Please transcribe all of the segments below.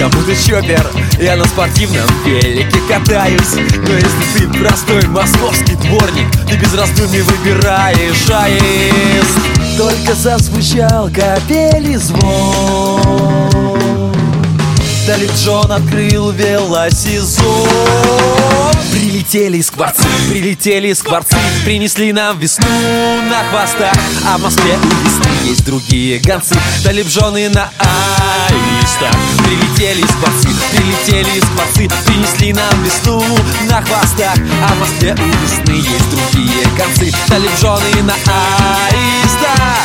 будто чоппер, я на спортивном велике катаюсь. Но если ты простой московский дворник, ты без раздумий выбираешь аист. Только зазвучал капели звон, Далек Джон открыл велосезон. Прилетели скворцы, принесли нам весну на хвостах. А в Москве у весны есть другие гонцы, Талибжоны на аистах. Прилетели скворцы, принесли нам весну на хвостах. А в Москве у весны есть другие гонцы, Талибжоны на аистах.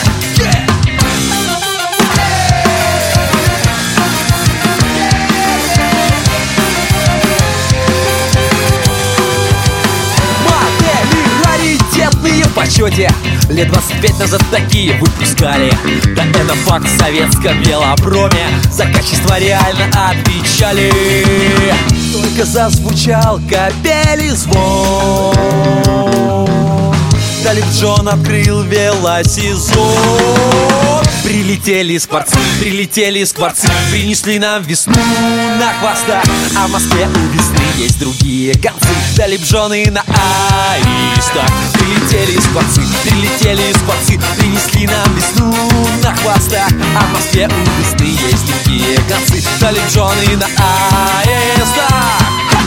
В почете лет 25 назад такие выпускали. Да это факт в советском велопроме, за качество реально отвечали. Только зазвучал капели звон, Далек Джон открыл велосезон. Прилетели скворцы, принесли нам весну на хвостах. А в Москве у весны есть другие гонцы, Талибжоны на аистах. Прилетели скворцы, принесли нам весну на хвостах. А в Москве у весны есть другие гонцы, Талибжоны на аистах.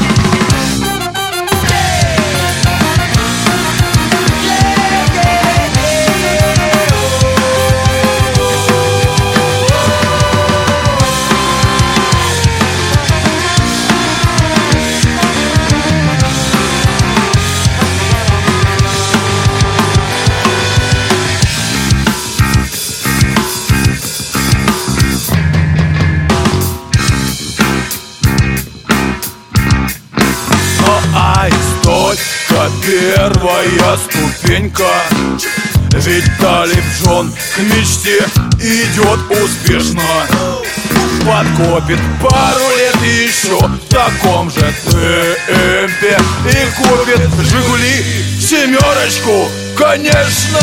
Только первая ступенька, ведь Талибжон к мечте идет успешно. Подкопит пару лет еще в таком же темпе и купит Жигули семерочку, конечно.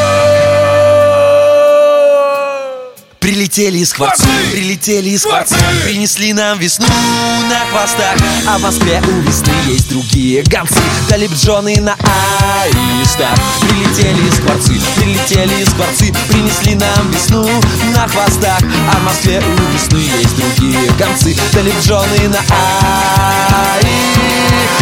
Прилетели скворцы, принесли нам весну на хвостах. А в Москве у весны есть другие гонцы, Талибжоны на аистах. Прилетели скворцы, принесли нам весну на хвостах. А в Москве у весны есть другие гонцы, Талибжоны на аистах.